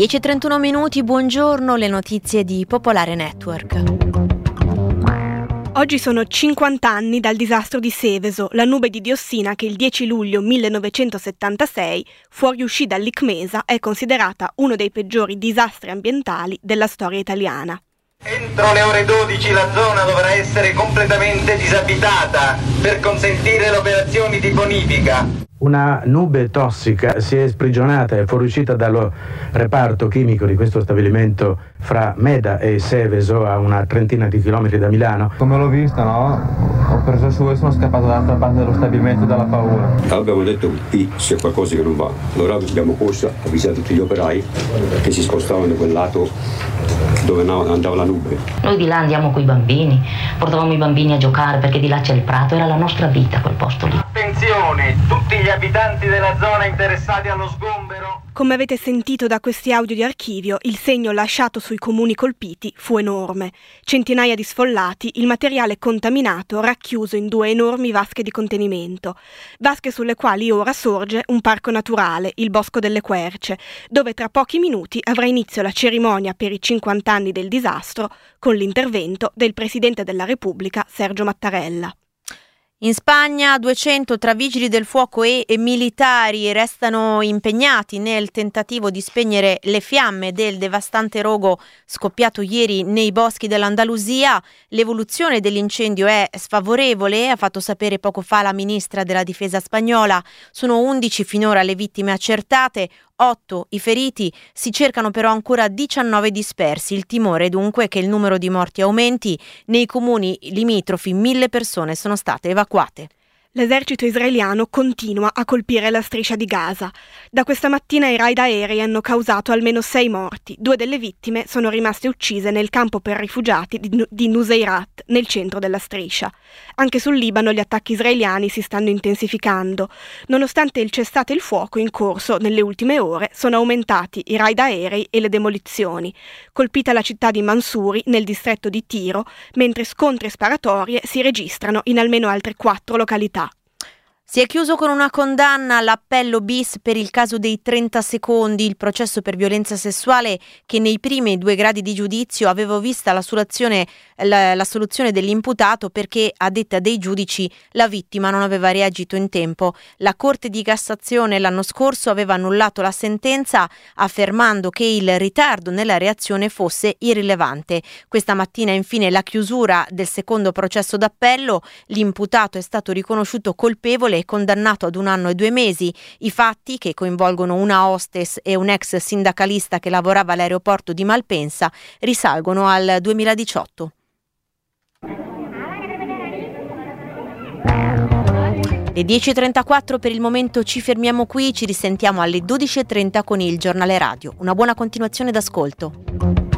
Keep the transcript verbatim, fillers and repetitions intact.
dieci e trentuno minuti, buongiorno, le notizie di Popolare Network. Oggi sono cinquanta anni dal disastro di Seveso, la nube di diossina che il dieci luglio millenovecentosettantasei fuoriuscì dall'Icmesa è considerata uno dei peggiori disastri ambientali della storia italiana. Entro le ore dodici la zona dovrà essere completamente disabitata per consentire le operazioni di bonifica. Una nube tossica si è sprigionata e fuoriuscita dallo reparto chimico di questo stabilimento fra Meda e Seveso, a una trentina di chilometri da Milano. Come l'ho vista, no? Ho preso su e sono scappato dall'altra parte dello stabilimento dalla paura. Abbiamo detto qui c'è qualcosa che non va. Allora abbiamo corso, avvisato tutti gli operai che si spostavano da quel lato dove andava la nube. Noi di là andiamo coi bambini, portavamo i bambini a giocare perché di là c'è il prato, era la nostra vita quel posto lì. Attenzione, tutti gli abitanti della zona interessati allo sgombero. Come avete sentito da questi audio di archivio, il segno lasciato sui comuni colpiti fu enorme. Centinaia di sfollati, il materiale contaminato racchiuso in due enormi vasche di contenimento. Vasche sulle quali ora sorge un parco naturale, il Bosco delle Querce, dove tra pochi minuti avrà inizio la cerimonia per i cinquanta anni del disastro con l'intervento del Presidente della Repubblica Sergio Mattarella. In Spagna duecento tra vigili del fuoco e, e militari restano impegnati nel tentativo di spegnere le fiamme del devastante rogo scoppiato ieri nei boschi dell'Andalusia. L'evoluzione dell'incendio è sfavorevole, ha fatto sapere poco fa la ministra della difesa spagnola. Sono undici finora le vittime accertate, otto i feriti, si cercano però ancora diciannove dispersi. Il timore dunque è che il numero di morti aumenti. Nei comuni limitrofi mille persone sono state evacuate. L'esercito israeliano continua a colpire la striscia di Gaza. Da questa mattina i raid aerei hanno causato almeno sei morti. Due delle vittime sono rimaste uccise nel campo per rifugiati di, di Nuseirat, nel centro della striscia. Anche sul Libano gli attacchi israeliani si stanno intensificando. Nonostante il cessate il fuoco in corso nelle ultime ore, sono aumentati i raid aerei e le demolizioni. Colpita la città di Mansuri, nel distretto di Tiro, mentre scontri e sparatorie si registrano in almeno altre quattro località. Si è chiuso con una condanna l'appello bis per il caso dei trenta secondi, il processo per violenza sessuale che nei primi due gradi di giudizio aveva vista la soluzione, la, la soluzione dell'imputato perché, a detta dei giudici, la vittima non aveva reagito in tempo. La Corte di Cassazione l'anno scorso aveva annullato la sentenza affermando che il ritardo nella reazione fosse irrilevante. Questa mattina infine la chiusura del secondo processo d'appello, l'imputato è stato riconosciuto colpevole condannato ad un anno e due mesi. I fatti, che coinvolgono una hostess e un ex sindacalista che lavorava all'aeroporto di Malpensa, risalgono al duemiladiciotto. Le dieci e trentaquattro per il momento ci fermiamo qui, ci risentiamo alle dodici e trenta con il giornale radio. Una buona continuazione d'ascolto.